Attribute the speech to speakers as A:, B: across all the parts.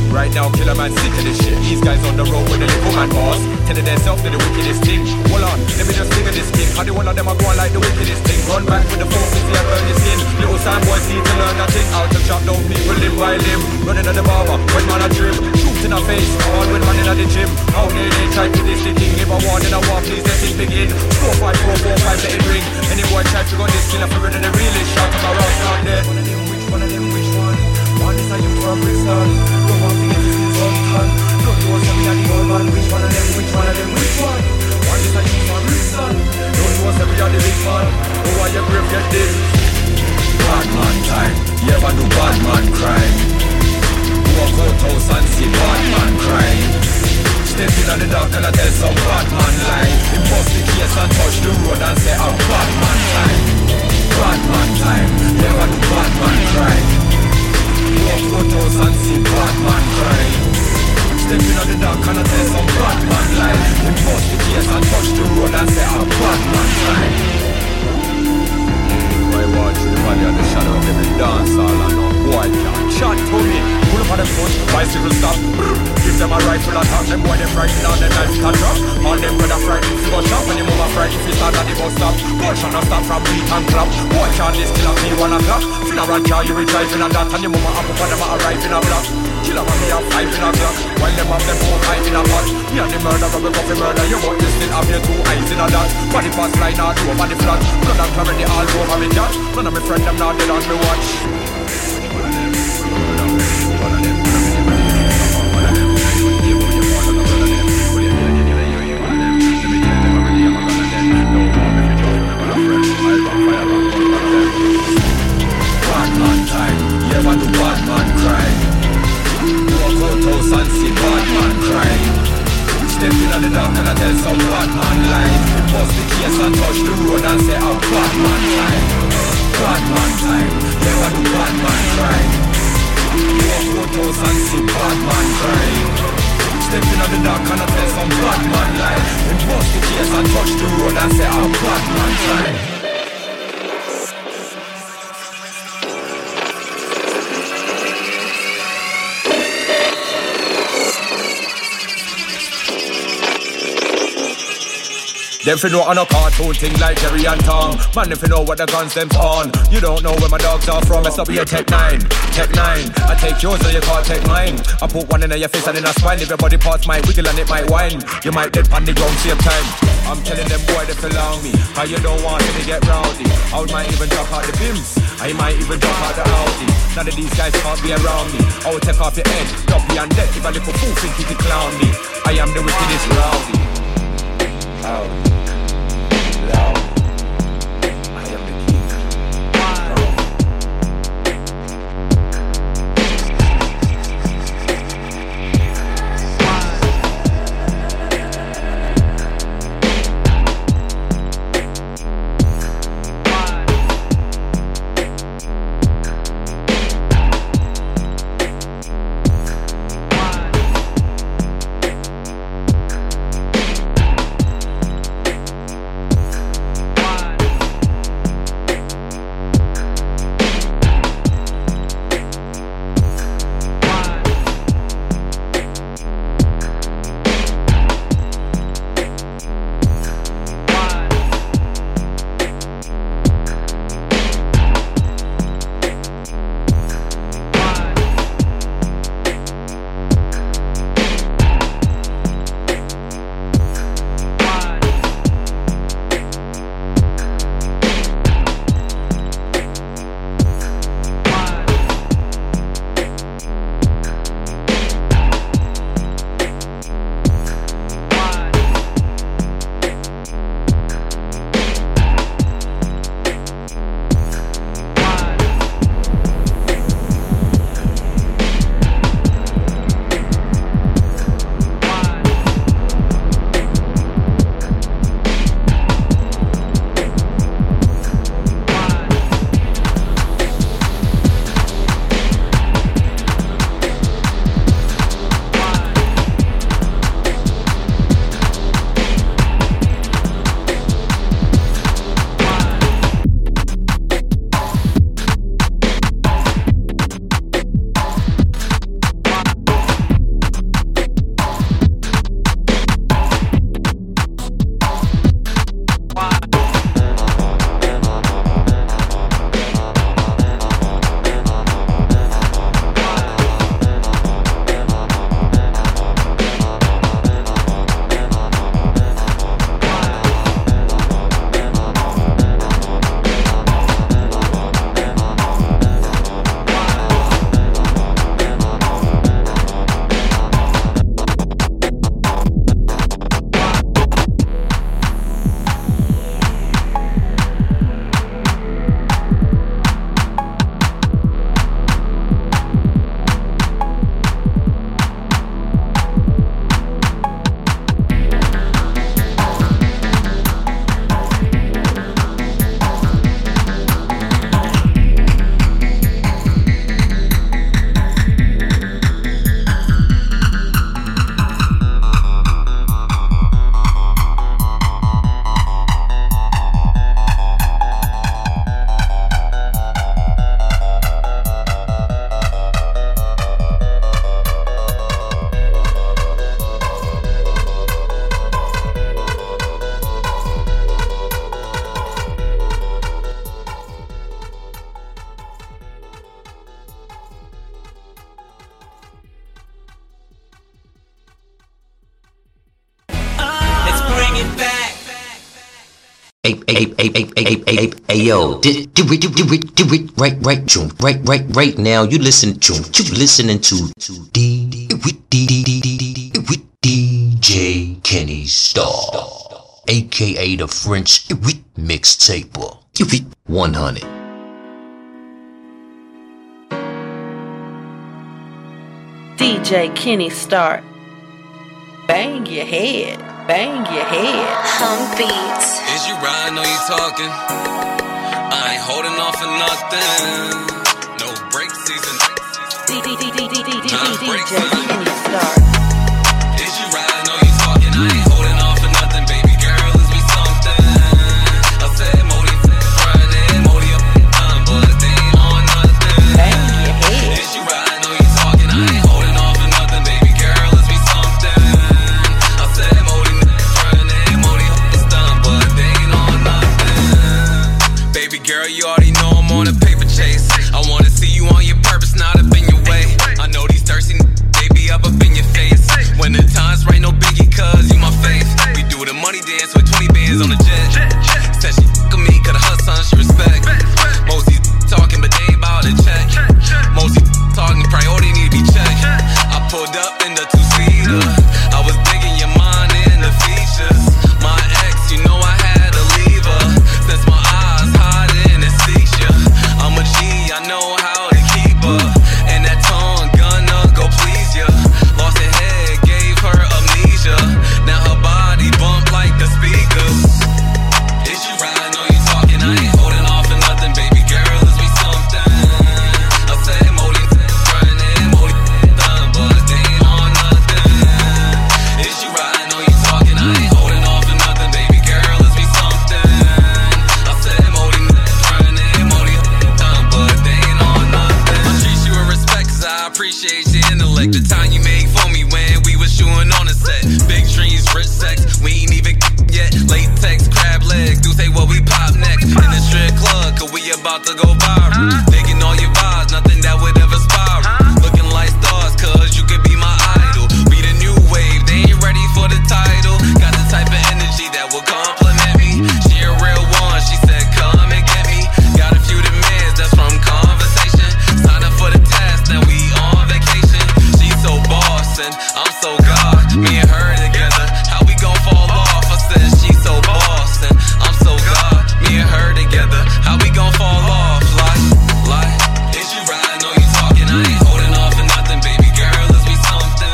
A: Right now, killer man sick of this shit. These guys on the road with the little man boss, telling themselves they're the wickedest thing. Hold on, let me just figure this king. How do one of them are going like the wickedest thing? Run back with the forces, yeah, burn your skin. Little Sam boys need to learn that thing. Out to chop down people limb by limb. Running at the barber, when man a trim. Shoot in the face, all when man in at the gym. How they try to this the king. If I want in a war, please let it begin. 4, 5, 4, 4, 5, let it ring. Any boy try to go this killer for running the realest shot of my round not there. One of them, which one? One is a you from Bristol. Don't want to get this in some ton. Don't you want something at the old man? Which one of them, which one of them, which one? One is a you from Bristol. Don't you want something at the big man? Oh, why you brave get this? Bad man time. You ever do bad man crime? Walk out house and see bad man crime. Step in on the dark and I tell some bad man lie. Him bust the case and touch the road and say I'm bad man time. Bad man time. You ever do bad man crime? Walk out house and see bad man crime. Step in on the dark and I tell some bad man lie. Him bust the case and touch the road and say I'm bad man time. I watch the valley of the shadow of every dance all I know. Boy can't chat to me. Pull up on the foot, bicycle stop. Give them a rifle attack. Them boy they frightened and them knife can drop. All them brother frightened to go shop. When the mama frightened if start at the bus stop. Boy shall not stop from beat and clap. Boy can't this kill at me 1 o'clock. Funeral car you be driving and that. And your mama up on them arrive in a block. Killer man me have 5 in a clock. While them have them 4 eyes in a pot. Me and the murderer we go for murder. You but you still have your 2 eyes in a dot. Body pass line all over the flat. Blood and clarity all over me cat. None of my friend them not dead on me watch. Bad man time, you ever do bad man crime? Walk out house and see bad man crime. Step in on the dark and I tell some bad man lie. He bust the case and touch the road and say I'm bad man time. Bad man time, you ever do bad man crime? Walk out house and see bad man crime. Step in on the dark and I tell some bad man lie. He bust the case and touch the road and say I'm bad man time. Them fi know on a cartoon thing like Jerry and Tom. Man, if you know what the guns them's on. You don't know where my dogs are from. Mess up your Tech 9, Tech 9. I take yours so you can't take mine. I put one in your face and in a spine. If your body parts might wiggle and it might whine, you might dead on the ground same time. I'm telling them boy they feel on me. How you don't want me to get rowdy. I might even drop out the bims. I might even drop out the Audi. None of these guys can't be around me. I will take off your head, drop you and dead. If a little fool think he can clown me, I am the wickedest rowdy. Loud. I am the king.
B: yo, do it right now. You listening to DJ Kenny Star, aka the French mixtaper. 100.
C: DJ Kenny Star. Bang your head.
D: Hum Beats.
E: Is you riding or you talking? I ain't holding off for nothing. No break season.
C: DJ Kenny Star.
E: Is you riding or you talking? I ain't holding off for nothing, baby girl. Is we something? I said Modi, Friday, Modi up time, but they ain't on nothing.
C: Bang your head.
E: Is you riding or you talking? I ain't holding off for nothing, baby girl. Is we something? I said Modi, Friday, Modi up this time, but they ain't on nothing. Baby girl, you already know I'm on a paper chase. I wanna see you on your purpose, not up in your way. I know these thirsty they be up in your face. When the time's right, no biggie, cause you my faith. We do the money dance with 20 bands on the jet. Said she f*** me, cause her son she respect. Most these talking, but they ain't bout to check. Most these talking, priority need to be checked. I pulled up in the two-seater. I was digging your mind and the features. My ex, you know I had to leave her. Since my eyes hide in the seizure. I'm a G, I know how to keep her. And that tongue gonna go please ya. Lost her head, gave her amnesia. Now her body bump like the speakers. Is you riding or you talking? I ain't holding off for nothing, baby girl. Is we something? I said Modi, Friday, Modi done, but they ain't on nothing. Is you riding or you talking? I ain't holding off for nothing, baby girl. Is we something? I said Modi, Friday, Modi done, but they ain't on nothing. I treat you with respect, cause I appreciate your intellect. The time you made for me when we was shooting on the set. Big dreams, rich sex, we ain't even yet. Latex, crab legs, do say what we pop next. In the strip club, cause we about to go viral. Digging all your vibes, nothing that would ever spiral. Looking like stars, cause you could be my idol. Be the new wave, they ain't ready for the title. Got the type of energy that will compliment me. She a real one, she said come and get me. Got a few demands, that's from conversation. Sign up for the test, now we on vacation. She's so boss and I'm so God. Me and her together, how we gon' fall off? I said she's so boss and I'm so God. Me and her together, how we gon' fall off? Like, is you riding or you talking? I ain't holding off for nothing, baby girl. Is we something?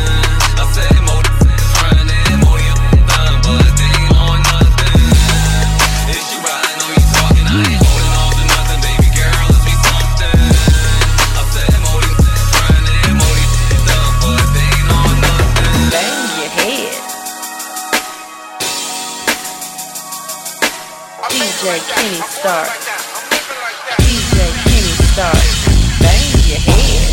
E: I said Modi, Friday, Modi done, but they ain't on nothing. Is you riding or you talking? I ain't holding off for nothing, baby girl. Is we something? I said Modi, Friday, Modi done, but they ain't on nothing.
C: Bang your head. DJ Kenny Star. DJ Kenny Star. Bang your head.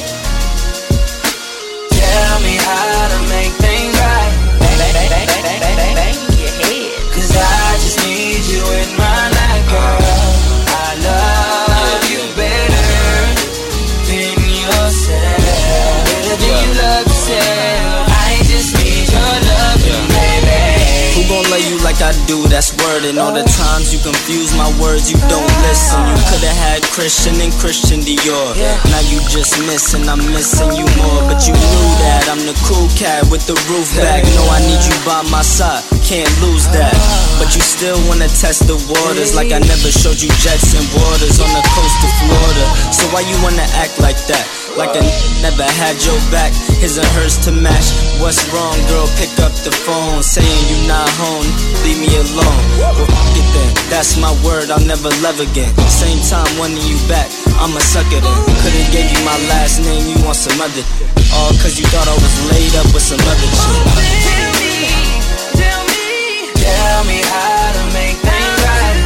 F: Tell me how to make things right.
C: Bang your head.
F: Cause I just need you in my life, girl. I love you better than yourself. Better than you love yourself. I just need your love, baby.
G: Who gon' love you like I do? That's word. And all the times you confuse my words, you don't listen. You coulda had Christian and Christian Dior. Now you just missing, I'm missing you more. But you knew that I'm the cool cat with the roof back. No, I need you by my side, can't lose that. But you still wanna test the waters, like I never showed you jets and waters on the coast of Florida. So why you wanna act like that? Like I never had your back, his and hers to match. What's wrong, girl? Pick up the phone, saying you not home, leave me alone. Well, fuck it then, that's my word, I'll never love again. Same time wanting you back, I'ma suck it in. Could've gave you my last name, you want some other. All cause you thought I was laid up with some other shit.
F: Tell me how to make things right.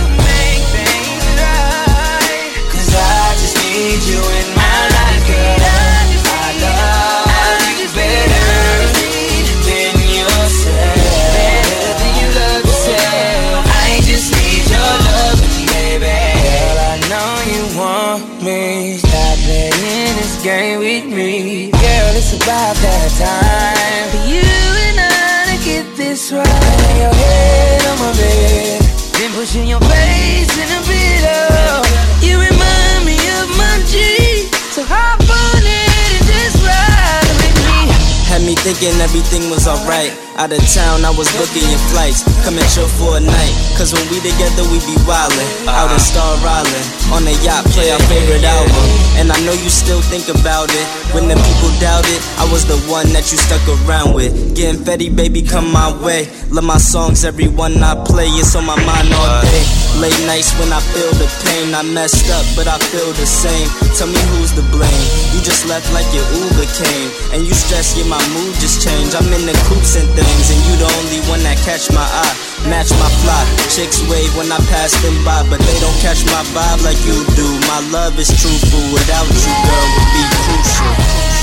F: Cause I just need you in my life, girl. I love you better than yourself. Better than you love yourself. I just need your love, baby. Girl, I know you want me. Stop playing this game with me. Girl, it's about that time for you and I to get this right. Lay your head on my bed, then pushing your face in a beetle. You remind me of my G, so hop on it and just ride with me.
G: Had me thinking everything was alright. Out of town, I was booking your flights. Come and chill for a night. Cause when we together, we be wildin'. Out in Star Island. On a yacht, play our favorite album. And I know you still think about it. When the people doubt it, I was the one that you stuck around with. Getting fetty, baby, come my way. Love my songs, every one I play. It's on my mind all day. Late nights when I feel the pain. I messed up, but I feel the same. Tell me who's to blame. You just left like your Uber came. And you stressed, yeah, my mood just changed. I'm in the coops and things, and you the only one that catch my eye. Match my fly. Chicks wave when I pass them by, but they don't catch my vibe like you do. My love is truthful. Without you, girl, would be crucial.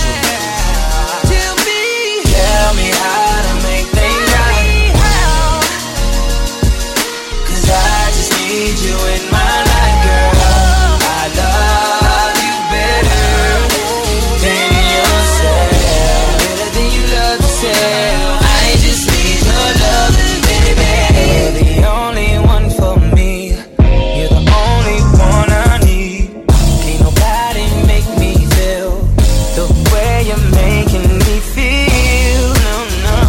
F: Tell me how to make things right. Cause I just need you in my life, girl. I love you better than yourself, better than you love yourself. I just need your love, baby. You're the only one for me. You're the only one I need. Can't nobody make me feel the way you're making me feel. No, no.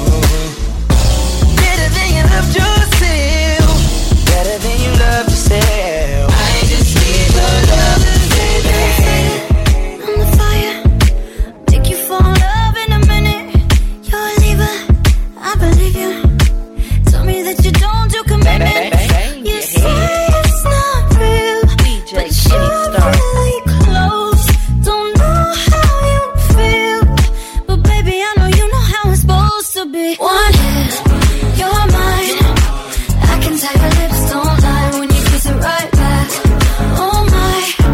F: Better than you love yourself, better than you love yourself. I just need your love, baby.
D: I'm the fire, make you fall in love in a minute. You're a leaver, I believe you. Tell me that you don't do commitment. You say it's not real, but you're really close. Don't know how you feel, but baby I know you know how it's supposed to be. One hit, you're mine. I can tell your lips don't lie when you kiss it right back. Oh my,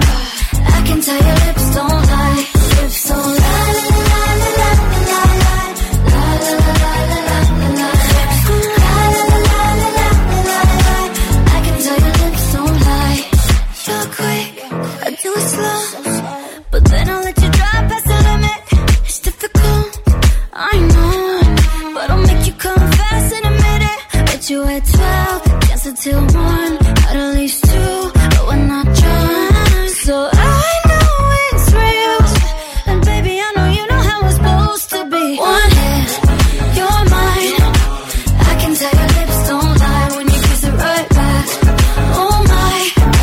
D: I can tell your lips don't lie. Lips don't lie, la la la la la la la la la la la la. Lips don't lie, la la la la la la. I can tell your lips don't lie. You're quick, I do it slow, but then I'll let you drive past the limit. It's difficult, I know, but I'll make you come fast in a minute. Bet you at 12, dance until 1, at least 2, but we're not drunk. So I know it's real, and baby I know you know how it's supposed to be. One hit, you're mine. I can tell your lips don't lie when you kiss it right back. Oh my,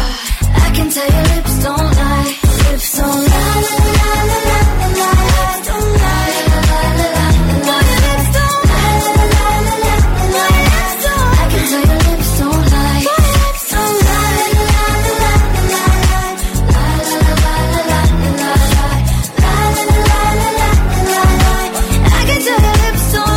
D: I can tell your lips don't lie. Lips don't lie, la la la la la la. Lips don't lie, la la la la la. Boy, your lips don't lie, la la la la la. Lips don't. I can tell your lips don't lie. Boy, your lips don't lie, la la la la la la. La la la la la la la. La la la la la la la. I can tell your lips don't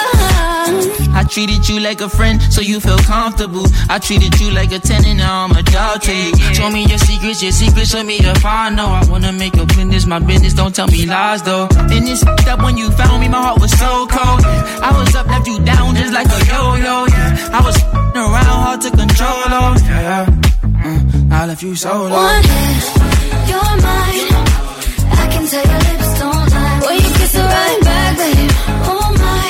D: lie.
H: I treated you like a friend, so you feel comfortable. I treated you like a tenant, now I'm a dog to you. Show me your secrets, show me if I know. I wanna make your business my business, don't tell me lies though. And it's up when you found me, my heart was so cold. I was up, left you down just like a yo-yo, yeah. I was around, hard to control, oh, yeah. I left you so low.
D: One hit, you're mine. I can tell your lips don't lie when you kiss it right back, babe. Oh my,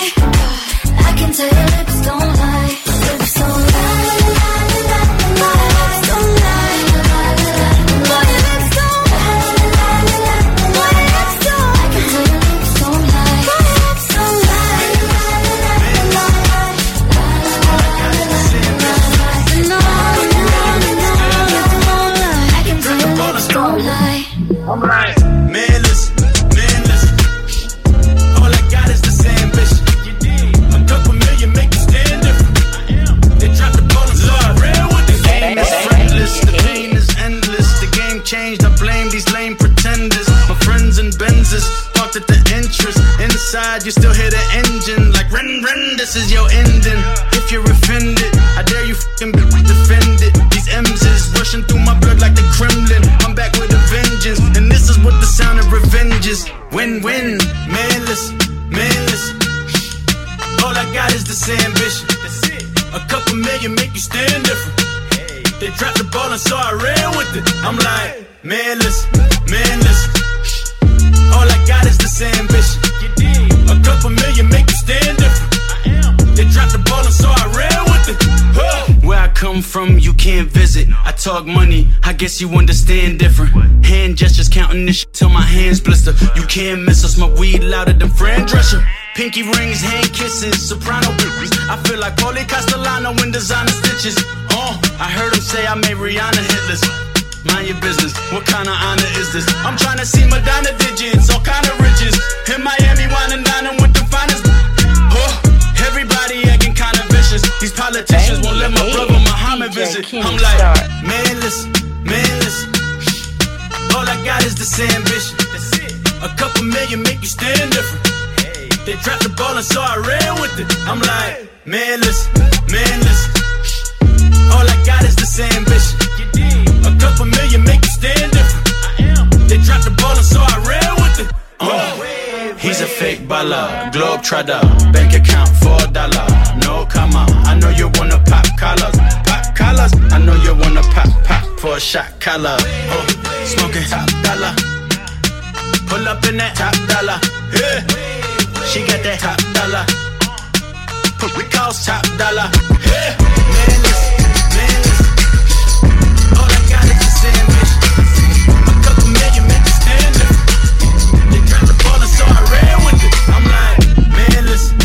D: I can tell your lips don't lie. Lips don't lie, la la la la la. Lips don't lie, la la la la. Boy, your lips don't lie, la la la la. Boy, your lips don't. I can tell your lips don't lie. Boy, your lips don't lie, la la la la la. La la la la la. No, no, no, don't lie. I can tell your lips don't lie.
I: I'm like, man, listen, all I got is this ambition. A couple million make you stand different. They drop the ball and start real with the game is friendless, the pain is endless. The game changed, I blame these lame pretenders. My friends and Benzes parked at the entrance. Inside, you still hear the engine like ren, this is your ending. If you're offended, I dare you fucking defend it. These M's is rushing through my blood like the Kremlin. I'm back with a vengeance, and this is what the sound of revenge is. Win-win, man, listen. All I got is this ambition. A couple million make you stand different. They dropped the ball and so I ran with it. I'm like, man, listen. All I got is this ambition. A couple million make you stand different. They dropped the ball and so I ran with it. Where I come from, you can't visit. I talk money, I guess you understand different. Hand gestures, counting this shit till my hands blister. You can't miss us, my weed louder than Fran Drescher. Pinky rings, hand kisses, soprano bitches. I feel like Paulie Castellano in designer stitches. I heard him say I made Rihanna hitless. Mind your business, what kind of honor is this? I'm trying to see Madonna digits, all kind of riches. In Miami, wine and dining with the finest. Everybody acting kind of vicious. These politicians won't let my brother Muhammad visit. I'm like, man, listen. All I got is this ambition. A couple million make you stand different. They dropped the ball and so I ran with it. I'm like, man, listen. All I got is this ambition. A couple million make you stand different. They dropped the ball and so I ran with it. He's a fake baller, globe trotter, bank account $4. No, come on, I know you wanna pop collars. I know you wanna pop for a shot collar. Smoking top dollar, pull up in that top dollar. Yeah. She got that top dollar, we cost top dollar. Yeah. Man, listen. All I got is this ambition. A couple million make you stand up. They dropped the ball and so I ran with it. I'm like, man, listen.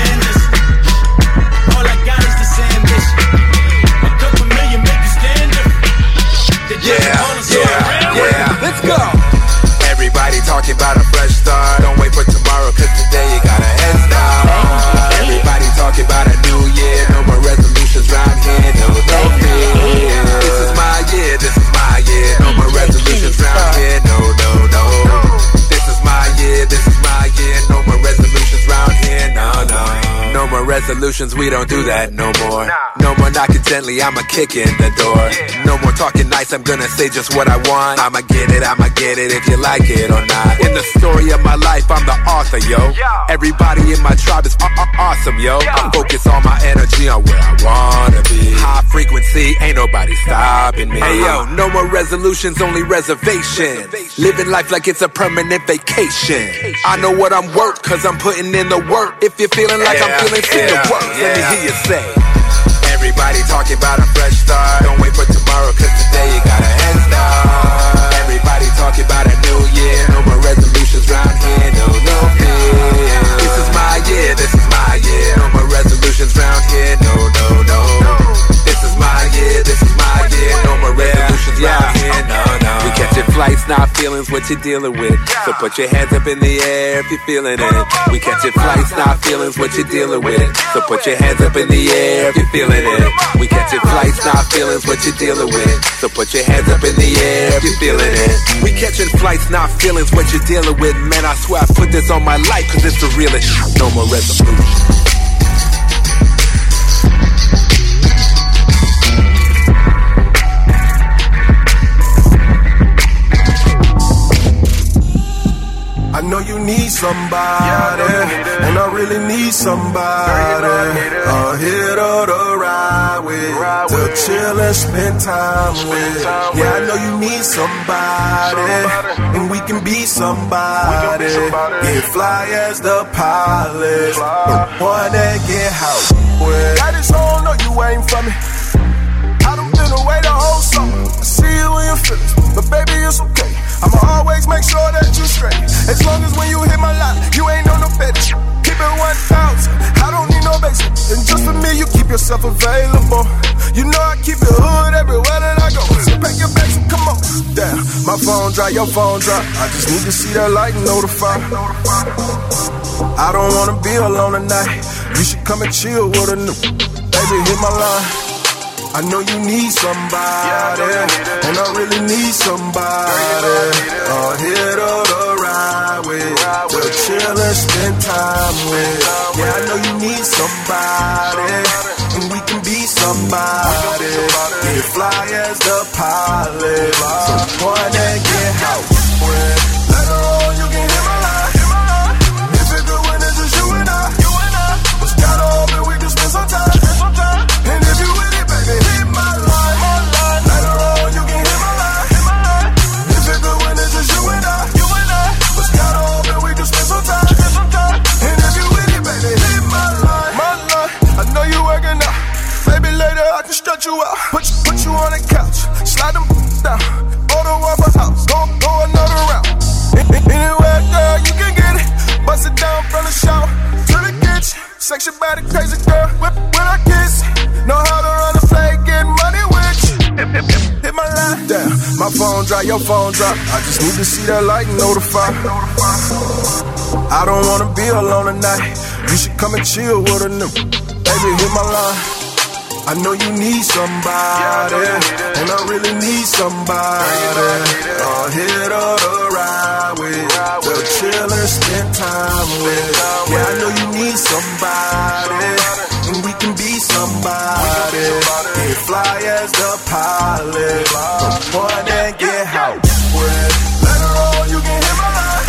I: All I got is this ambition. A couple million make you stand up. They dropped the ball and so I ran with it.
J: Let's go. Everybody talking about a fresh start. Don't wait for tomorrow, cause today you got a head start. Everybody talking about a new year. No more resolutions round here, no fear. This is my year. No more resolutions round here, no. This is my year. No more resolutions round here, no. No more resolutions, we don't do that no more. No more knocking gently, I'ma kick in the door. No more talking nice, I'm gonna say just what I want. I'ma get it if you like it or not. In the story of my life, I'm the author, yo. Everybody in my tribe is awesome, yo. I focus all my energy on where I wanna be. High frequency, ain't nobody stopping me. Hey yo, no more resolutions, only reservations. Living life like it's a permanent vacation. I know what I'm worth, cause I'm putting in the work. If you're feeling like I'm feeling, see the work. Let me hear you say. Everybody talking about a fresh start. Don't wait for tomorrow, cause today you got a head start. Everybody talking about a new year. No more resolutions round here, no fear. This is my year. No more resolutions round here, no. This is my year. No more resolutions round here, no. We catching flights, not feelings, what you dealing with. So put your hands up in the air if you're feeling it. We catching flights, not feelings, what you dealing with. So put your hands up in the air if you're feeling it. We catching flights, not feelings, what you dealing with. So put your hands up in the air if you're feeling it. We catching flights, not feelings, what you dealing with. Man, I swear I put this on my life, cause it's the realest. No more resolution.
K: I know you need somebody, and I really need somebody. A hitter to ride with, to chill and spend time with. Yeah, I know you need somebody, and we can be somebody. Get fly as the pilot, one that get house with. Got this whole, know you ain't for me. I done been away the whole summer. I see you in your feelings, but baby, it's okay. I'ma always make sure that you straight. As long as when you hit my line, you ain't on no fetish. Keep it 1,000, I don't need no basic. And just for me, you keep yourself available. You know I keep the hood everywhere that I go. So pack your bags and come on. Damn, my phone dry, your phone dry. I just need to see that light and notify. I don't wanna be alone tonight. You should come and chill with a new. Baby, hit my line. I know you need somebody, and I really need somebody. Here to ride with, to chill and spend time with. Yeah, I know you need somebody, and we can be somebody. Get fly as the pilot, someone that get house with. Later on, you can hit my line. If it's good when it's just you and I. But got open, we can spend some time. And if you with it, baby, hit my line. Later on, you can hit my line. If it's good when it's just you and I. But got open, we can spend some time. And if you with it, baby, hit my line. I know you working out. Maybe later I can stretch you out. Put Section body crazy girl. When I kiss, know how to run the play, get money with you. Hit my line. Damn, my phone dry, your phone drop. I just need to see that light and notify. I don't wanna be alone tonight. You should come and chill with a new. Baby, hit my line. I know you need somebody, and I really need somebody. Hit or to ride with, to chill and spend time with. Yeah, I know you need somebody, and we can be somebody. Get fly as the pilot, from point and get house with. Later on, you can hit my line.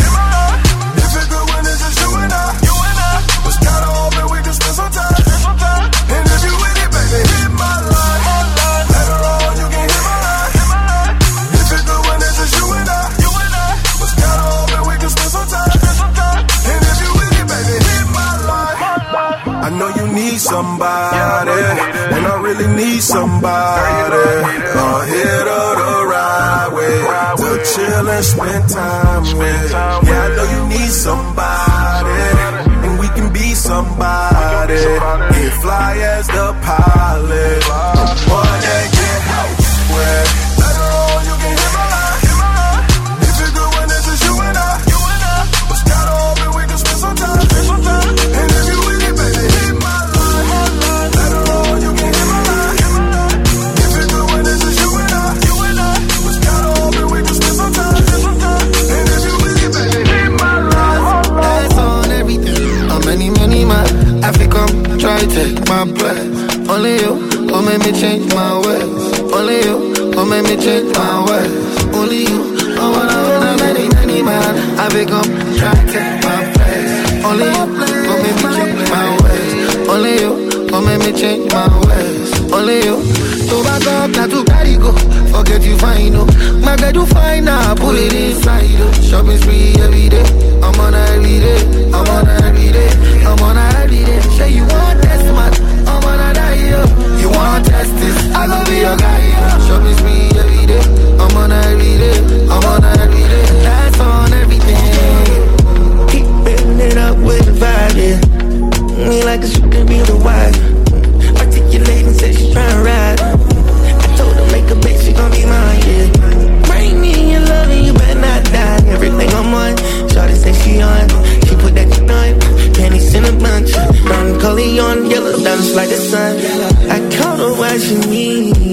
K: If it's good when it's just you and I. Was kinda hoping we could spend some time. And if you with it, baby, hit my line. Later on, you can hit my line. If it's good when it's just you and I. Was kinda hoping we could spend some time. And if you with it, baby, hit my line. I know you need somebody, and I really need somebody. Hit or to ride with, to chill and spend time with. Yeah, I know you need somebody, and we can be somebody. Get fly as the pilot, one that get out with. Later on, you can hit my line. If it's good when it's just you and I. Was kinda hoping we could spend some time. And if you with it, baby, hit my line. Later on, you can hit my line. If it's good when it's just you and I. Was kinda hoping we could spend some time. And if you with it, baby, hit my line.
L: That's on everything. How many man I think I'm trying to take my place. Only you will make me change my ways. Only you will make me change my ways. Only you, oh, many man I think I'm trying to take my place. Only you will make me change my ways. Only you will make me change my ways. Only you. So back up, not to carry go. Forget you fine, no. My girl, you fine now, put it inside, oh. Shopping spree every day. I'm on a every day. I'm on a every day. I'm on a every day. Say you want test, man. I'm on a die, yo. You want test this? I gon' be your guy, yo. Shopping spree every day. I'm on a every day. I'm on a every day. That's on everything. Keep building it up with the vibe, yeah. Me like a shit can be the wife. Articulating, say she's tryna ride. I told her make a bitch, she gon' be mine, yeah. Bring me your love and you better not die. Everything I'm on, shawty say she on. She put that shit on, panties in a bunch. Brown collie on, yellow dance like the sun. I caught her watching me,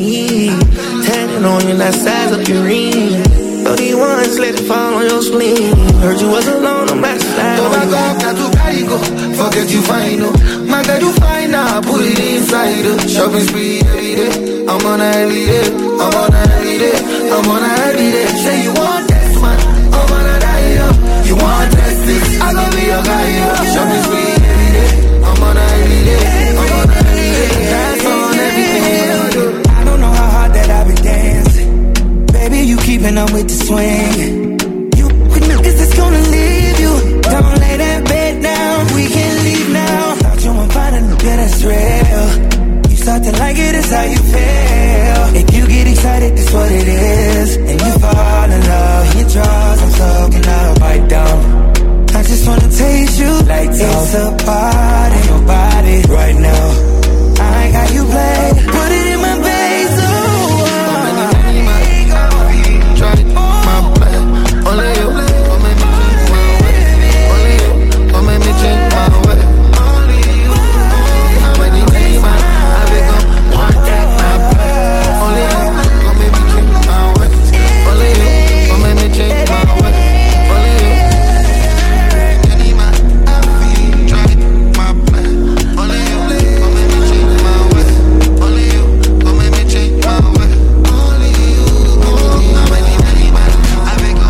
L: tatted on you, that size of your ring. 31s, let it fall on your spleen. Heard you was alone on my side. So back up, not to carry go. Forget you fine, no. My girl, you fine now, put it inside, oh. Shopping spree every day. I'm on a every day. I'm on a every day. I'm on a every day. Say you want this, man. I'm on a die, yo. You want this? I gon' be your guy, yo. Shopping spree every day. I'm on a every day. I'm on a every day. That's on everything.
F: I don't know how hard that I've been dancing. Baby, you keeping up with the swing. You with niggas that's gonna leave you. Don't lay that bed down. We can leave now. Thought you were finding a bit that's real. You start to like it, it's how you feel. If you get excited, that's what it is. And you fall in love, your draws, I'm soaking up right down. I just wanna taste you like it's a part of your body right now. I ain't got you play. Put it in my face, oh.
L: Only you, oh make me change my way. Only you, oh make me change my way. Only you, how many days man I become one that I play. Only you, oh make me change my way. Only you, oh make me change my way. Only you, any man I feel try my plan. Only you, oh make me change my way. Only you, oh make me change my way. Only you, how many days man I become.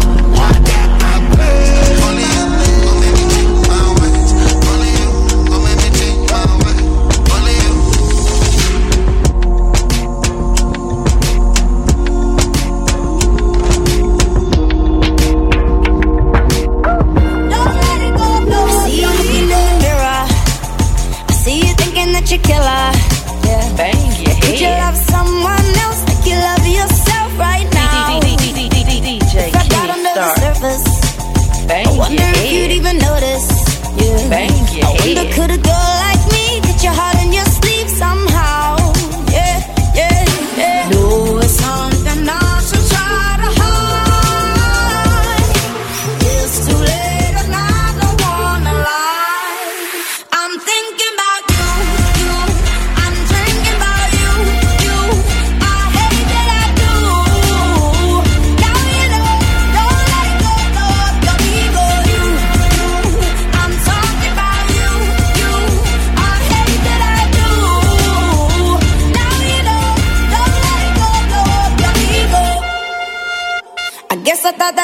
D: You killer, yeah. Bang your head. Would you love someone else like you love yourself right now?
C: DJ
D: if I got under the surface,
C: bang
D: I wonder
C: your
D: if
C: head.
D: you'd even notice. Yeah.
C: Bang your
D: I wonder
C: head.
D: could a girl like me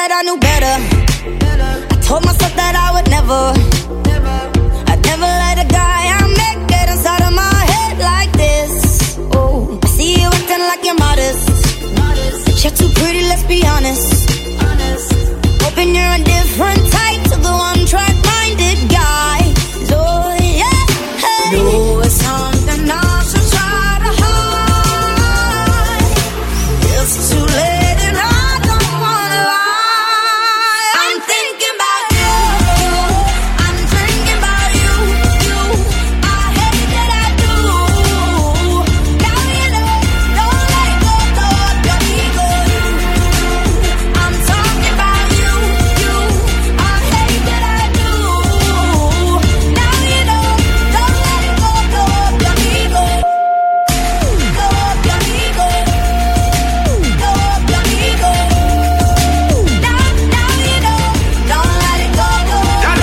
D: that I knew better. I told myself that I would never let a guy I met get inside of my head like this. Oh, I see you acting like you're modest, but you're too pretty, let's be honest. Hoping you're a different type to the one-track minded guy. Oh yeah, hey. No, it's something I should try to hide. It's too late and I don't wanna lie. I'm thinking about you. I'm thinking about you. I hate that I do. Now you know, don't let go of your ego. I'm talking about you. I hate that I do. Now you know, don't let go of your ego. Go of your ego. Go of your ego. Now you know, don't let it go of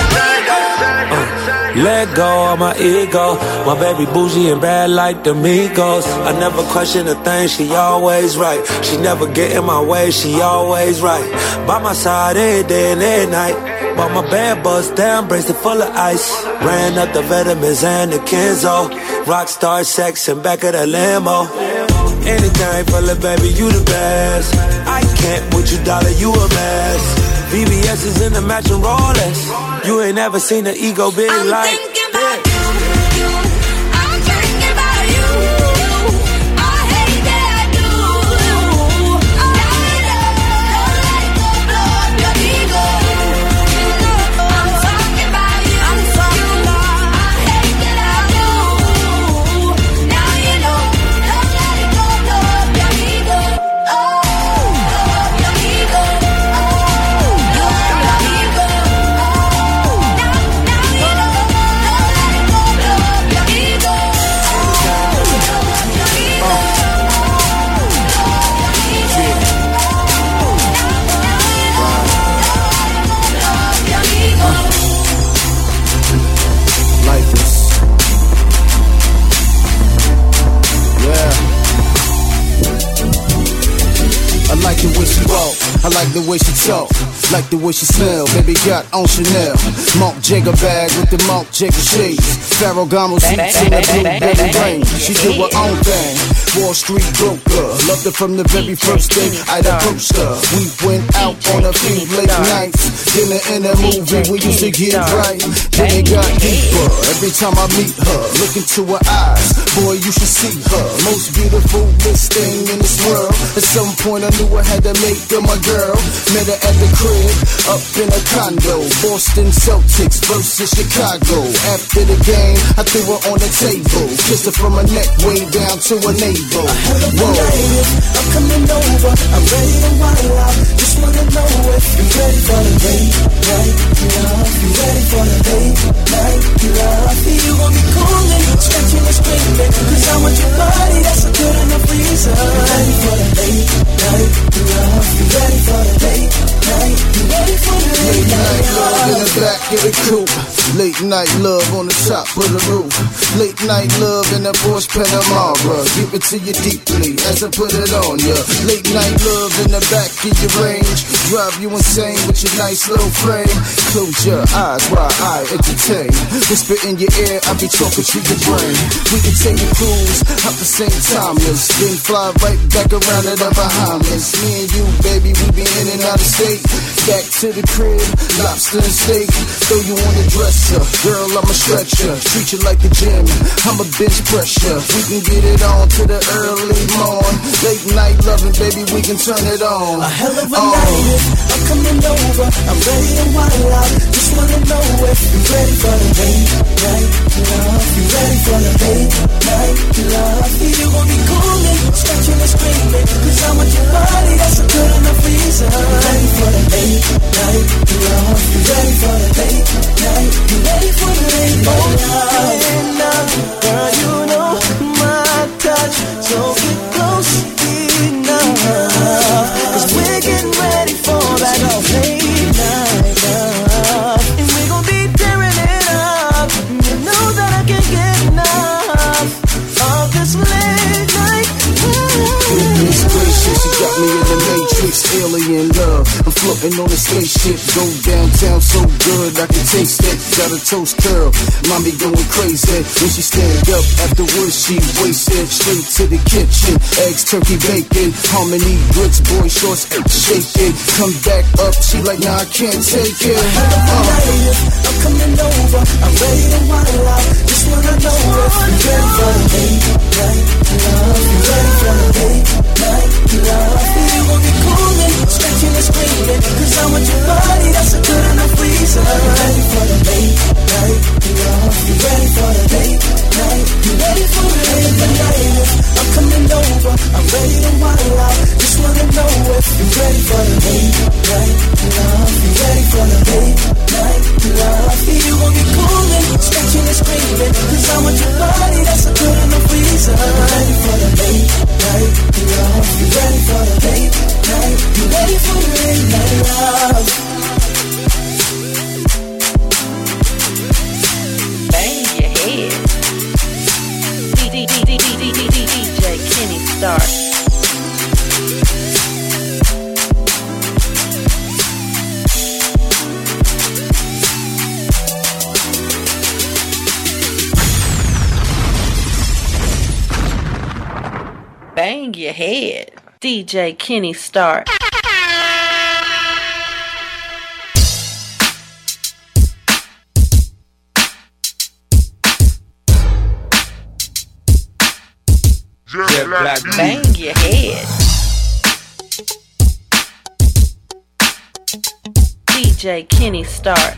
D: your ego.
M: Let go of my ego. My baby bougie and bad like the Migos. I never question a thing, she always right. She never get in my way, she always right. By my side every day and every night. Bought my bad bust down, bracelet full of ice. Ran up the vitamins and the Kenzo. Rockstar sex in back of the limo. Anything for the baby, you the best. I can't with you, dollar, you a mess. VVS is in the matching Rolex. You ain't never seen an ego big like.
D: Thinking about you. I'm thinking about you. I hate that I do. Now you know, don't let go of your ego. I'm talking about you. I hate that I do. Now you know, don't let go of your ego. Oh, of your ego.
L: Lifeless. Yeah. I like the way she walk, I like the way she talk, like the way she smell. Baby got on Chanel, Marc Jagger bag with the Marc Jagger shades, Ferragamo seats in the blueberry rain. She do her own thing, Wall Street broker. Loved her from the very first day I'd approached her. We went out on a few late nights, dinner in a movie we used to get right. Then it got deeper every time I meet her. Look into her eyes, boy you should see her. Most beautiful thing in this world. At some point I knew I had to make her my girl. Met her at the crib, up in a condo. Boston Celtics versus Chicago. After the game, I threw her on the table. Kissed her from her neck way down to her navel. Whoa.
F: I'm coming over, I'm ready to wild out. Just wanna know if you ready for the late night love. You ready for the late night love? You gon' be calling, stretching and screaming, 'cause I want your body, that's a good enough reason. You ready for the late night love? You ready for the late night? You ready for the late night love?
L: In the back of the coupe, late night love on the top of the roof. Late night love in the Porsche Panamera. Give it to you deeply as I put it on ya. Late night love in the back of your range. Drive you insane with your nice little frame. Close your eyes while I entertain. Whisper in your ear, I be talking to your brain. We can take a cruise out the same timeless, then fly right back around to the Bahamas. Me and you, baby, we be in and out of state. Back to the crib, lobster and steak. Throw you on the dresser, girl, I'm a stretcher. Treat you like a gym, I'm a bench pressure. We can get it on to the early morn. Late night loving, baby, we can turn it on.
F: A hell of a night, I'm coming over, I'm ready to wild out. Just wanna know if you ready for the late night love. You ready for the late night love? You gon' be calling, stretching and screaming, 'cause I want your body, that's a good enough reason. You ready for the late night love? You ready for the late night? You ready for the late night love? Girl, you know my touch, so get close enough, 'cause we're getting ready for that late night love. And we gon' be tearing it up, you know that I can't get enough.
N: alien love. I'm floating on a spaceship, go downtown so good I can taste it. Got a toast curl, mommy going crazy. When she stand up afterwards, she wasted. Straight to the kitchen, eggs, turkey, bacon, harmony, grits, boy shorts, shaking. Come back up, she like, nah, I can't take it.
F: I'm coming over, I'm ready to wild out. Just wanna know if you're ready for the late night love. You ready for the late night love? You gon' be coolin', stretching and screaming, 'cause I want your body, that's a good enough reason. You ready for the late night love? You ready for the late night? You ready for the late night? I'm coming over, I'm ready to wild out. Just wanna know if you're ready for the late night love. You ready for the late night love? You gon' be coolin', stretching and screaming, 'cause I want your body, that's a good enough reason. You ready for the late night love? You ready for the late night? You ready for the late night love?
C: Bang your head. DJ Kenny Star. Bang your head. DJ Kenny Star.
J: Jet Black.
C: Bang your head. DJ Kenny Star.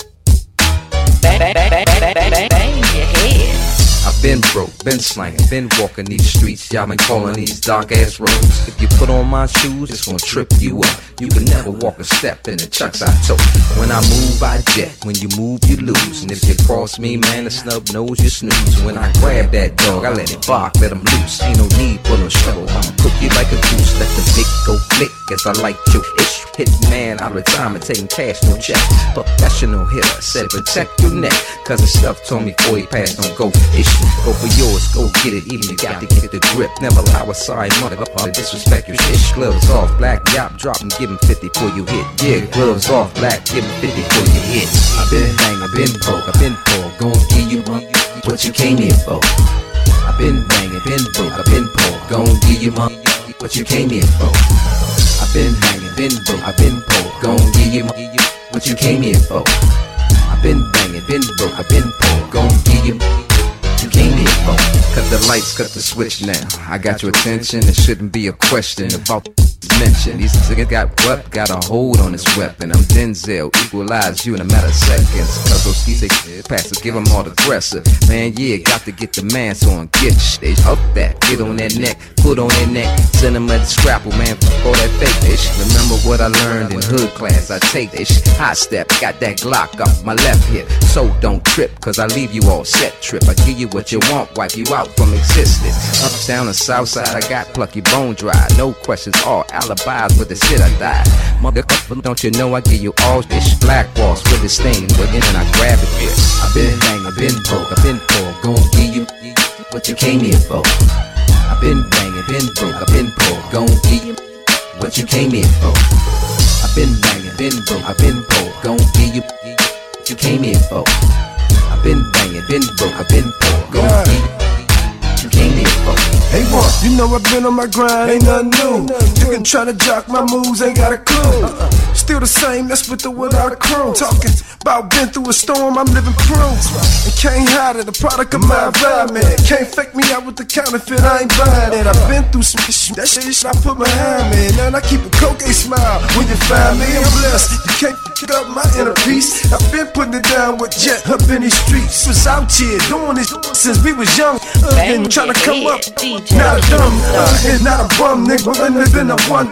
C: Bang your head.
O: I've been broke, been slanging, been walking these streets. Y'all been calling these dark ass roads. If you put on my shoes, it's gonna trip you up. You can never walk a step in the chucks I tote. When I move, I jet. When you move, you lose. And if you cross me, man, the snub knows you snooze. When I grab that dog, I let it bark, let him loose. Ain't no need for no shovel. I'ma cook you like a goose. Let the big go flick as I like your ish. Hit man out of retirement, taking cash, no check. Professional hitter, said protect your neck. Cause the stuff told me before he passed, don't go for issue. Go for yours, go get it, even you got to get the grip. Never allow a sorry mother to disrespect your shit. Gloves off, black yop, drop and give him 50 before you hit. Yeah, gloves off, black, give him 50 before you hit. I've been banging, been broke, I've been poor. Gon' give you what you came here for. I've been banging, been broke, I've been poor. Gon' give you what you came here for. I've been banging, been broke, I've been poor. Gon' give you what you came here for. I've been banging, been broke, I've been poor. Gon' give you you came here for. Cut the lights, cut the switch now. I got your attention, it shouldn't be a question about mention. These niggas got what? Got a hold on this weapon. I'm Denzel, equalize you in a matter of seconds. Cause those keys they passive, give them all the aggressive. Man, yeah, got to get the man, so on get shit. Up that, get on that neck, put on that neck. Send them at the scrapple, man, for that fake ish. Remember what I learned in hood class, I take this shit. Hot step, got that Glock off my left hip. So don't trip, cause I leave you all set trip. I give you what you want, wipe you out from existence. Uptown and south side, I got plucky bone dry. No questions, all alibis with the shit I died. Motherfucker, don't you know I give you all this black walls with this thing, but then I grab it here. I've been banging, been broke, I've been poor. Gon' give you what you came here for. I've been banging, been broke, I've been poor. Gon' give you what you came here for. I've been banging, been broke, I've been poor. Gon' give you what you came here for. I've been banging, been broke, I've been poor. Gon' give you what you came here for.
K: Hey, what? You know I've been on my grind, ain't nothing new. You can try to jock my moves, ain't got a clue. Still the same, that's with or without a crew. Talking about been through a storm, I'm living proof. And can't hide it, a product of my environment. Can't fake me out with the counterfeit, I ain't buying it. I've been through some shit, that shit I put behind me. And I keep a cocaine smile when you find me. I'm blessed, you can't pick up my inner peace. I've been putting it down with Jet up in these streets. Was out here doing this since we was young. Been trying to come up, not a dumb, not a bum nigga, living a one.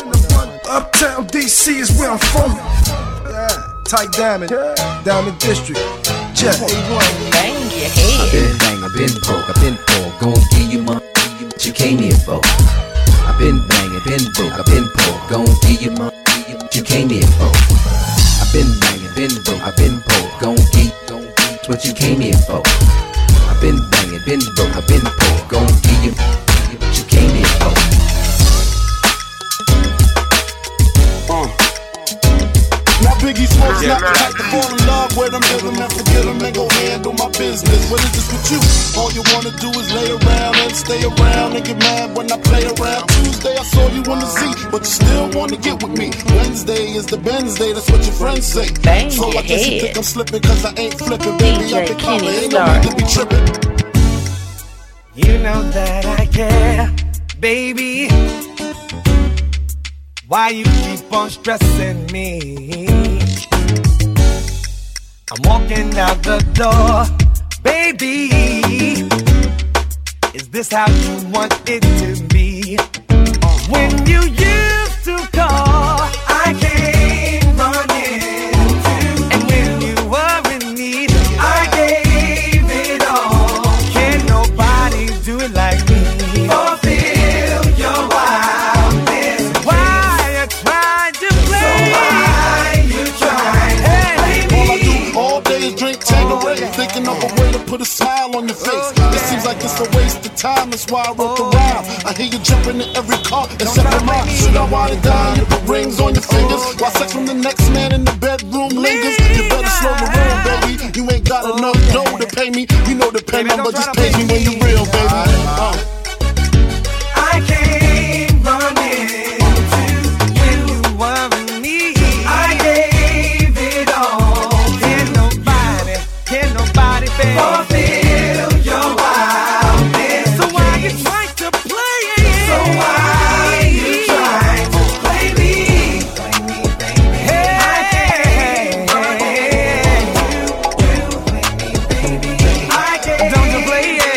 K: Uptown DC is where I'm from. Tight Diamond, Diamond District. Jet A1.
C: Bang your head.
O: I've been banging, been broke, I've been poor. Gon' give you what you came here for. I've been banging, been broke, I've been poor. Gon' give you what you came here for. I've been banging, been broke, I've been poor. Gon' give what you came here for. I've been banging, been broke, I've been poor. Gon' give you what you came here for.
I: not the type to fall in love with them, hit them and forget them and go handle my business. What is this with you? All you wanna do is lay around and stay around and get mad when I play around. Tuesday I saw you on the Z, but you still wanna get with me. Wednesday is the Benz day, that's what your friends say.
C: Bang
I: so
C: your
I: I guess you
C: head.
I: think I'm slipping cause I ain't flipping. Baby,
C: DJ
I: I think
C: Kenny
I: ain't no
C: Star.
I: need to be tripping.
P: You know that I care, baby. Why you keep on stressing me? I'm walking out the door, baby. Is this how you want it to be? When you used to call, I came running to. And when you were in need, I gave it all. Can nobody do it like me? Fulfill your wildness. Why you trying to play? So why you trying to play me?
I: All I do all day is drink Tanqueray, thinking of a way to put a smile on your face. It seems like it's a waste of time, that's why I wrote the rhyme. I hear you jumping in every car except for mine. Should I wind it down? You put rings on your fingers while sex from the next man in the bedroom lingers. You better slow the roll, baby. You ain't got enough dough to pay me. You know the pay number, just pay me when you're real, baby.
P: I came running to when you were in need. I gave it all. Can nobody fulfill your wildness? So why you trying to play it? So why you trying to play me? Hey, I came running to don't you play it?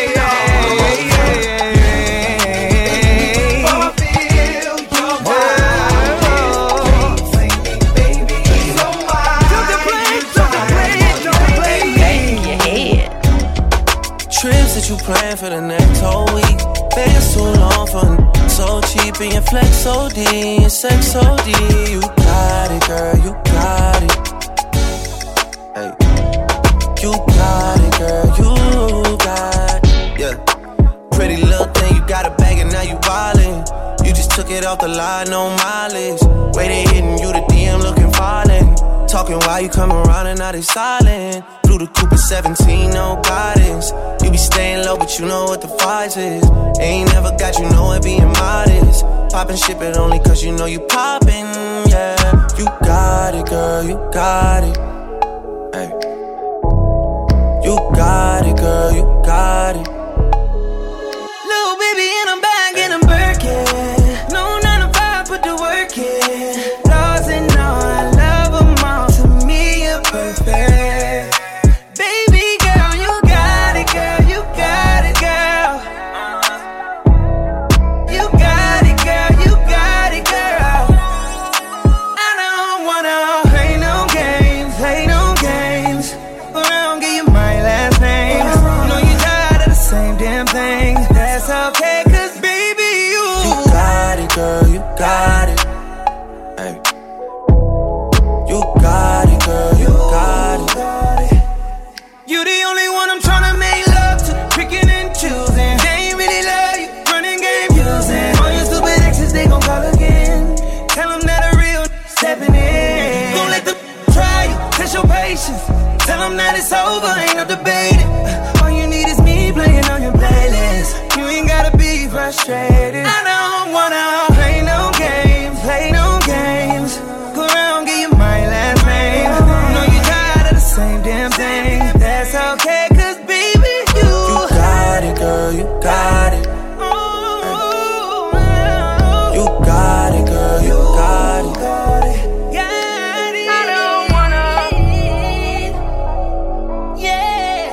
Q: Trips that you plan for the next whole week. Been so long for so cheap and your flex so D, your sex so D. You got it, girl, you got it. Hey, you got it, girl, you got it. Yeah, pretty little thing, you got a bag and now you wildin'. You just took it off the line, no mileage. Way they hitting you, the DM looking violent. Talking while you come around and now they silent. Blew the Cooper 17, no guidance. You be staying low, but you know what the fight is. Ain't never got you know it being modest. Poppin' shit, but only cause you know you poppin', yeah. You got it, girl, you got it. Hey. You got it, girl, you got it.
P: Little baby and I'm back and I'm Birkin. No 9 to 5, put the work in. Laws and all, I love them all. To me, you're perfect. Baby girl, you got it, girl. You got it, girl. You got it, girl. You got it, girl. I don't wanna play no games, play no games. Around, give you my last name. You know you tired of the same damn thing. That's okay, cause baby, you
Q: got it, girl, you got it. Hey. You got it, girl, you got it.
P: You the only one I'm tryna make love to, picking and choosing. They ain't really love you, running game using. All your stupid exes, they gon' call again. Tell them that a real stepping in. Don't let them try you, test your patience. Tell them that it's over, ain't no debating. All you need is me playing on your playlist. You ain't gotta be frustrated. I don't wanna play no games, play no games. Go around, give you my last name. You know you tired of the same damn thing. That's okay, cause baby, you
Q: got it, girl, you got it. You got it, girl, you got it.
P: I don't wanna, yeah.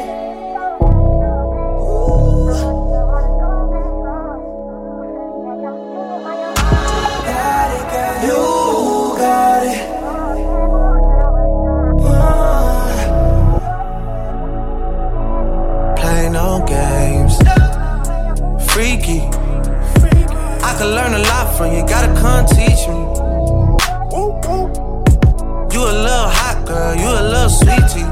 P: Got it, girl, you got it.
Q: Play no games. Freaky. I could learn a lot from you, gotta come teach me. You a little hot girl, you a little sweetie.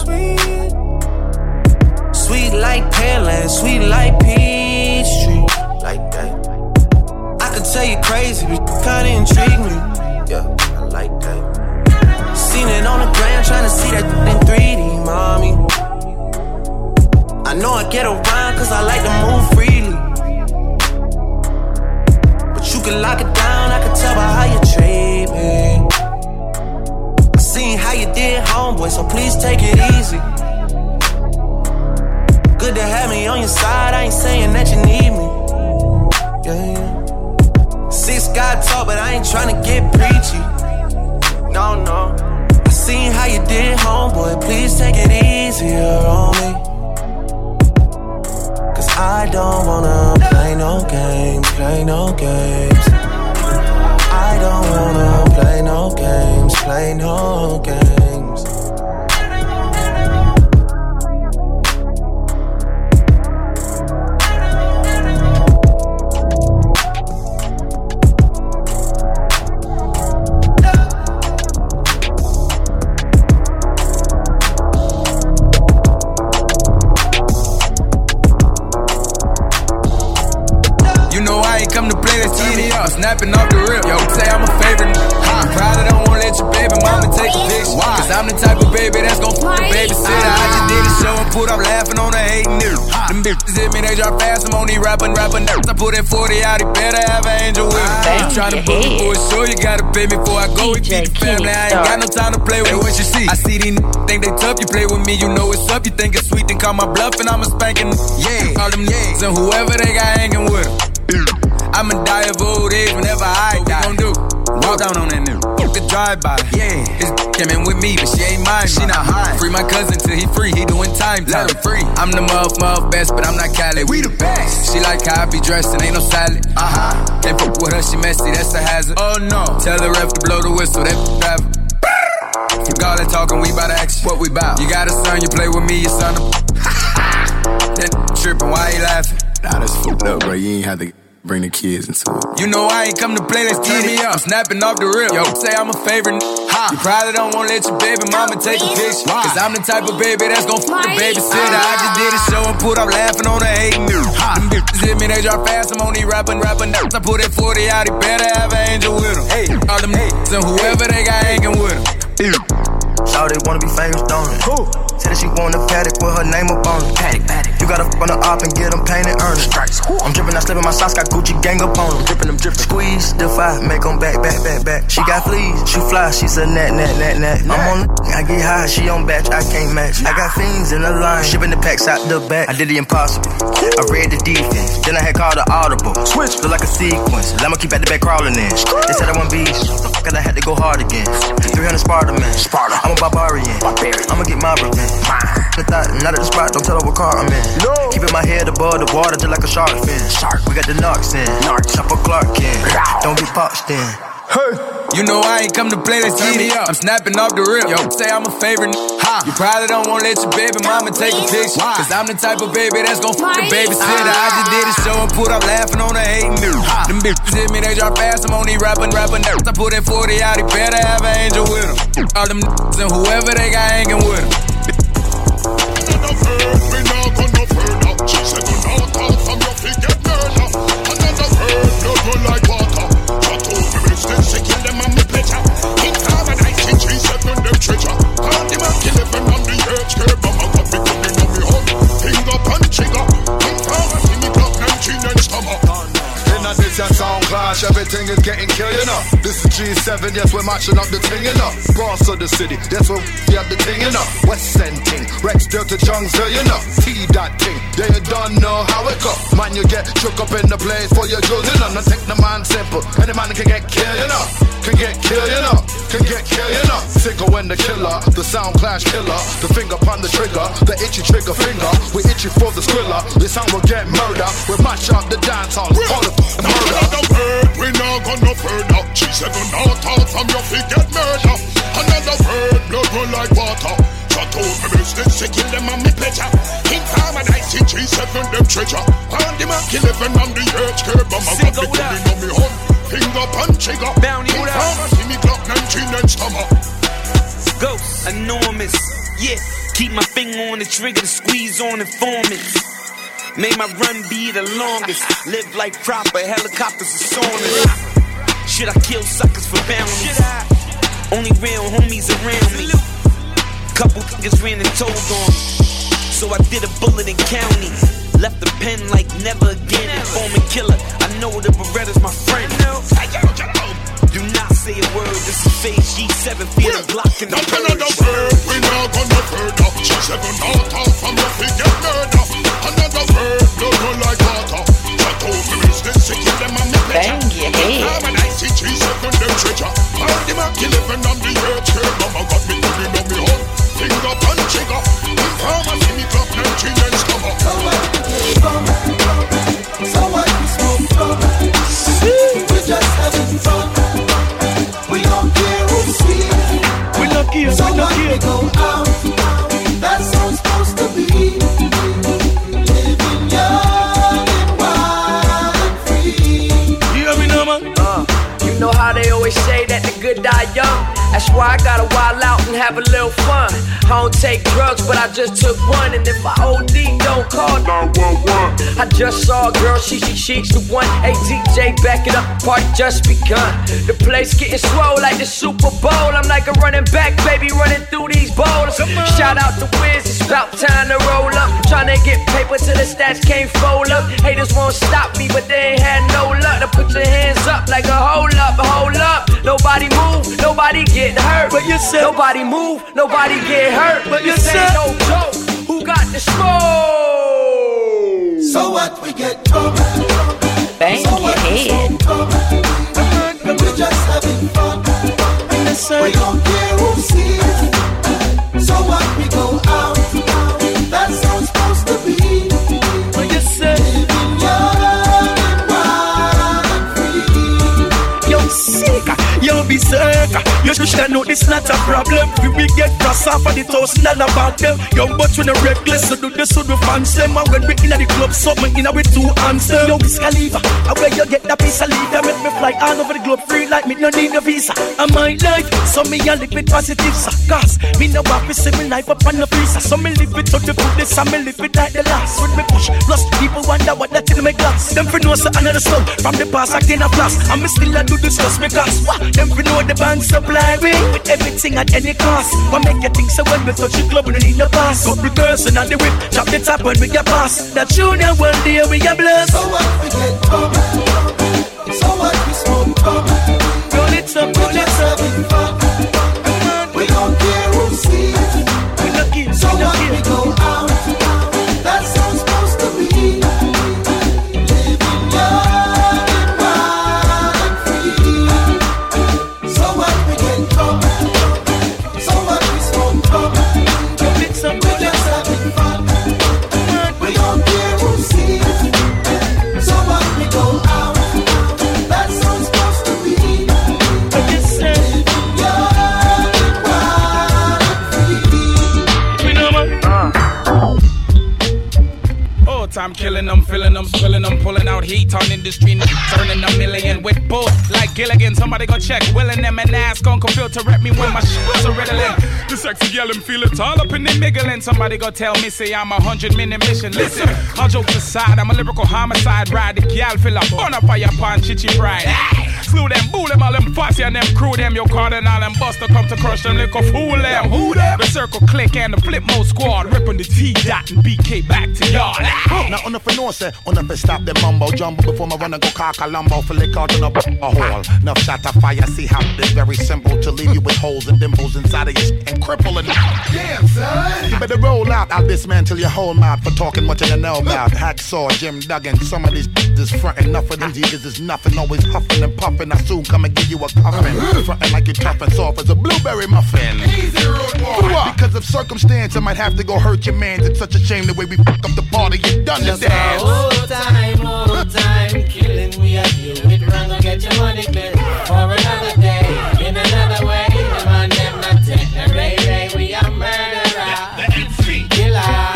Q: Sweet like Pearland, sweet like Peachtree. Like that. I could tell you crazy, but you kinda intrigue me. Yeah, I like that. See seen it on the gram, tryna see that in 3D, mommy. I know I get around cause I like to move freely. But you can lock it down, I can tell by how you treat me. I seen how you did, homeboy, so please take it easy. Good to have me on your side, I ain't saying that you need me. Yeah. 6 God talk, but I ain't tryna get preachy. No, no. I seen how you did, homeboy, please take it easier on me. Cause I don't wanna play no games, play no games. I don't wanna play no games, play no games.
A: Come to play, let's get it up. Snapping off the rip. Yo, say I'm a favorite. I'm proud I don't wanna let your baby mama take a picture. Why? Cause I'm the type of baby that's gon' fuck the babysitter. I just did a show and put up laughing on the hating niggas. Them bitches hit me, they drop fast. I'm on these rapping nerds. I put that 40 out, he better have an angel with me. You tryna book me for a show, you gotta pay me before I go. We keep the family, I ain't got no time to play with. Hey, what you see? I see these think they tough, you play with me, you know it's up. You think it's sweet, then call my bluff and I'ma spanking. Yeah, all them niggas and whoever they got hanging with them. I'ma die of old age whenever I die. What we gon' do? Walk down on that nigga. Fuck the drive-by. Yeah, his came in with me, but she ain't mine. She not high. Free my cousin till he free. He doing time. Let him free. I'm the muff best, but I'm not Cali. We the best. She like how I be dressed and ain't no salad. Can't fuck with her, she messy. That's a hazard. Oh no. Tell the ref to blow the whistle. That driver. Fuck all that talking, we bout action. What we bout? You got a son, you play with me, your son. That trippin', why he laughing?
R: Nah, that's fucked up, bro. You ain't have to bring the kids into it.
A: You know I ain't come to play, let's get it up. I'm snapping off the rip. Yo, say I'm a favorite. You probably don't wanna let your baby mama take a picture. Cause I'm the type of baby that's gon' fuck the babysitter. I just did a show and put up laughing on the hating niggas. Them bitches hit me, they drop fast. I'm on these rapping nerds. I put that 40 out, he better have an angel with him. Hey, all them niggas and whoever they got hanging with him.
S: Shawty wanna be famous, don't it? Who? Said that she want a paddock with her name up on it. Paddock. You gotta fuck on the op and get them painted, earn it. I'm drippin', I slip in my socks, got Gucci gang up on them. Drippin'. Squeeze, defy, make them back. She got fleas, she fly, she's a net. I'm on I get high, she on batch, I can't match. I got fiends in the line, shipping the packs out the back. I did the impossible, I read the defense. Then I had called the audible. Switch, feel like a sequence. I'ma keep at the back crawling in. They said I want beast, cause I had to go hard again. 300 Sparta, man. I'm a barbarian. I'ma get my revenge. The thought, not at the spot, don't tell her what car I'm in. No. Keeping my head above the water just like a shark fin. We got the narcs in. Chopper Clark in. Don't get boxed in.
A: Hey. You know I ain't come to play, let's get it up. I'm snapping off the rip. Yo, say I'm a favorite. You probably don't wanna let your baby mama take a picture. Cause I'm the type of baby that's gon' fuck the babysitter. I just did a show and put up laughing on the hating niggas. Them bitches hit me, they drop fast. I'm on these rapping nerds. I put that 40 out, he better have an angel with him. All them niggas and whoever they got hanging with him.
T: We not gonna further. She said do not talk from your feet get murder. Another word, blood run like water. Shut up the business, she kill them on the pleasure. In paradise, she said on them treasure. Call them and kill them on the earth. Curb them out of me coming on me home. Finger and trigger. In paradise, in the block, 19 and stomach.
K: This your sound clash, everything is getting killed, you know. This is G7, yes, we're matching up the thing, you know. Bronx of the city, that's where we have the thing, you know. West End thing, Rex Delta Jonesville, you know. T-Dot thing, they don't know how it go. Man, you get shook up in the place for your jewels, you know. Now take the man simple, any man can get killed, you know. Can get killed, you know. Can get killed, you know. Sicko when the killer, the sound clash killer. The finger upon the trigger, the itchy trigger finger. We itchy for the skriller, this sound will get murder. We match up the dance hall, all of the murder.
T: Another word, we not gonna further. She said do not talk from your feet get murder. Another word, blood run like water. Shut up the business, she kill them on me pleasure. In paradise, G7 them treasure. On the mark 11 on the earth curb. I'm a god, they coming on me home. Finger and trigger.
P: Bounty,
T: what up? See me clock 19 and stomach.
P: Ghost, enormous. Yeah, keep my finger on the trigger to squeeze on informants. May my run be the longest. Live like proper, helicopters are saunas. Should I kill suckers for bounties?
U: Only real homies around me. Couple niggas ran and told on me. So I did a bullet in county. Left the pen like never again. Informing killer, I know the Beretta's my friend. Do not say a word, this is phase G7, feel the block in the
T: Another word, we not gonna further. G7 out off from your feet get murder. Another word, no go like water. Shut over business, to kill them on the pleasure. I'm an IC G7, them treasure. All the Mac 11 on the earth, here. Mama got me putting on me home. Finger and trigger. Informer, see me club 19 and scummer.
V: So what we get from? So what we smoke from? We're just having fun. We don't care who sees.
U: We don't care,
V: so
U: we don't care.
V: We go out. That's how it's supposed to be. Living young and wild and free.
U: You hear me now, man?
W: You know how they always say that the good die young. That's why I gotta wild out and have a little fun. I don't take drugs, but I just took one. And if I OD, don't call 911. I just saw a girl, she's the one. Hey DJ, back it up, party just begun. The place getting swole like the Super Bowl. I'm like a running back, baby, running through these bowls. Shout out to Wiz, it's about time to roll up. Tryna get paper till the stats can't fold up. Haters won't stop me, but they ain't had no luck. To put your hands up like a hold up, hold up. Nobody move, nobody get hurt. But you said nobody move, nobody get hurt. But you said no joke. Who got the smoke?
V: So what we get from?
C: Bang
V: so
C: your head.
V: We're just having fun. We don't care who sees. So what we go out. That's how it's supposed to be.
U: What you say?
V: Living young and wild and free.
U: Yo, sick. Yo, be sick. You should know this not a problem. We get cross off of the $1,000 about them. Young but when a reckless, so do this so we fans them. And when we in the club, something in with two hands them. Yo, Wiz Khalifa, and where you get that piece of leader. Make me fly all over the globe free like me no need a visa. And my life, so me a live with positive cause me no want to see me life up on the visa. So me live it to the fullest, and me live it like the last. When me push, plus people wonder what that in my glass. Them for know so another stuff from the past I can't blast. And me still a do this just because what? Them for know the bank supply me with everything at any cost. What make you think so when we touch the club we don't need no pass? Couple girls and on the whip, chop the top when we get past. That junior one day we get blessed.
V: So what we get from? So what we smoke from?
U: Roll it up, roll it up.
V: Having fun. We don't care who sees.
U: We don't care,
V: so what we go out. That's how it's supposed to be. Living young and wild and free. So what we get from? So what we smoke from? We're just having fun. We don't care who sees. So what we go out. That's how it's supposed to be. Living young and wild and free.
A: Oh, time killing them, filling them, spilling them, pulling out heat on industry, turning a million with both like Gilligan. Somebody go check, willing them and ask Uncle Phil to rep me when my shit's a riddling. The sexy girl and feel it all up in the miggling. Somebody go tell me, say I'm 100-minute mission. Listen, all jokes aside, I'm a lyrical homicide. Ride the gal, fill up, burn a fire pan, chichi pride. Slew them, boo them, all them fussy and them crew them. Yo, Cardinal and Buster come to crush them, lick fool them. Who them? The circle click and the flip mode squad, ripping the T-Dot and BK back to yard.
X: Now, on the no say, on the stop the mumbo jumbo before my run and go cock a lumbo for lick out in a hole. Enough shot of fire, see how this very simple to leave you with holes and dimples inside of you and crippling.
V: Damn, son.
X: You better roll out, I'll dismantle your whole mouth for talking much of you know about. Hacksaw, Jim Duggan, some of these is frontin', enough of these niggas is nothing, always huffing and puffing. I soon come and give you a cuffin', frontin' like you're tough and soft as a blueberry muffin.
V: Easy, road boy.
X: Because of circumstance, I might have to go hurt your man. It's such a shame the way we fuck up the party. You done the dance.
V: Old time, killing we are you. With run go get your money clear for another day, in another way. The man them not take the ray, we are murderer, killer.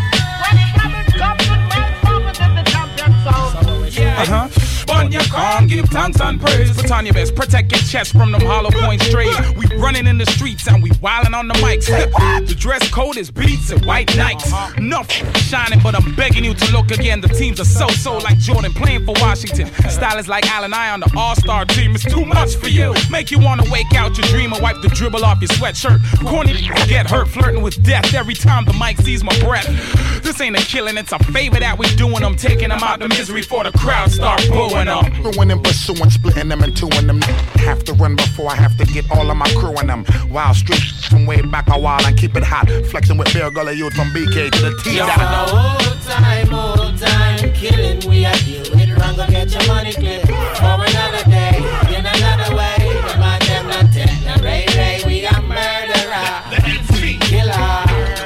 A: When you can't give thanks and praise. Put on your best, protect your chest from them hollow point strays. We running in the streets and we wildin' on the mics. The dress code is beats and white nights. Enough shining, but I'm begging you to look again. The teams are so like Jordan playing for Washington. Style is like Allen I on the All-Star team. It's too much for you. Make you wanna wake out your dream or wipe the dribble off your sweatshirt. Corny get hurt, flirting with death every time the mic sees my breath. This ain't a killing, it's a favor that we doing. I'm taking them out the misery for the crowd start booing them.
X: Ruin and pursuing, splitting them in two and them. Have to run before I have to get all of my crew in them. Wild street from way back a while and keep it hot. Flexing with Bear Gully youth from BK to the T.
V: Old time killing. We are deal with wrong, go get your money clip. For another day, in another way. The man them not take the Ray, we are murderer. Killer.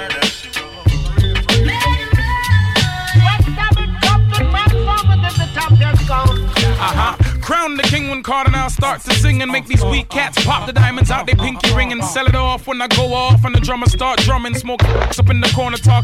A: Crown the king when Cardinal starts to sing and make these weak cats pop the diamonds out they pinky ring and sell it off when I go off and the drummer start drumming. Smoke up in the corner talking.